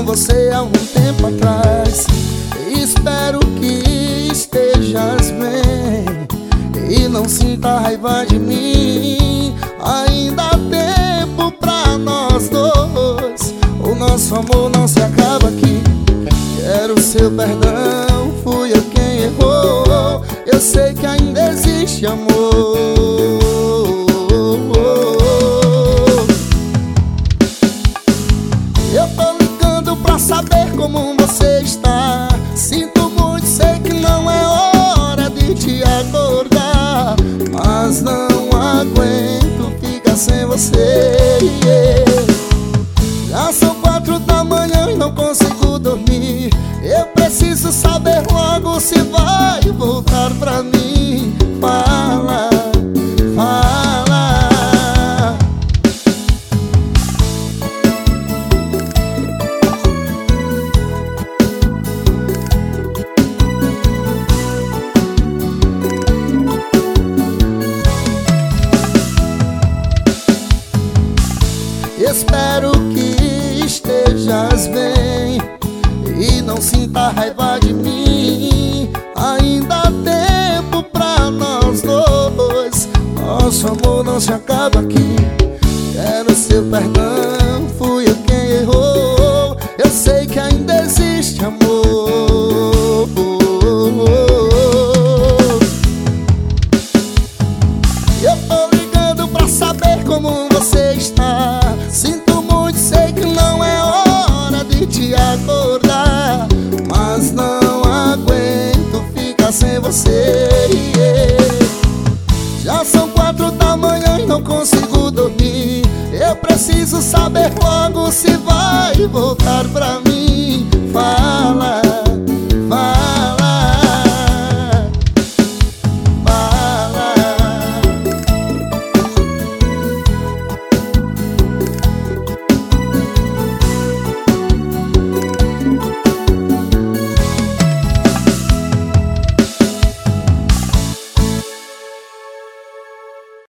com você há um tempo atrás. Espero que estejas bem e não sinta raiva de mim. Ainda há tempo pra nós dois, o nosso amor não se acaba aqui. Quero seu perdão, fui eu quem errou. Eu sei que ainda existe amor. Eu tô ligando pra saber como você está. Sinto muito, sei que não é hora de te acordar, mas não aguento ficar sem você. Já são 4 da manhã e não consigo dormir. Eu preciso saber logo se vai voltar pra mim. Fala, fala. Espero que estejas bem e não sinta raiva de mim. Ainda há tempo pra nós dois, nosso amor não se acaba aqui. Quero seu perdão, fui eu quem errou. Eu sei que ainda existe amor. Eu tô ligando pra saber como você está. Sinto muito, sei que não é hora de te acordar, mas não aguento ficar sem você. Já são 4 da manhã e não consigo dormir. Eu preciso saber logo se vai voltar pra mim. Fala.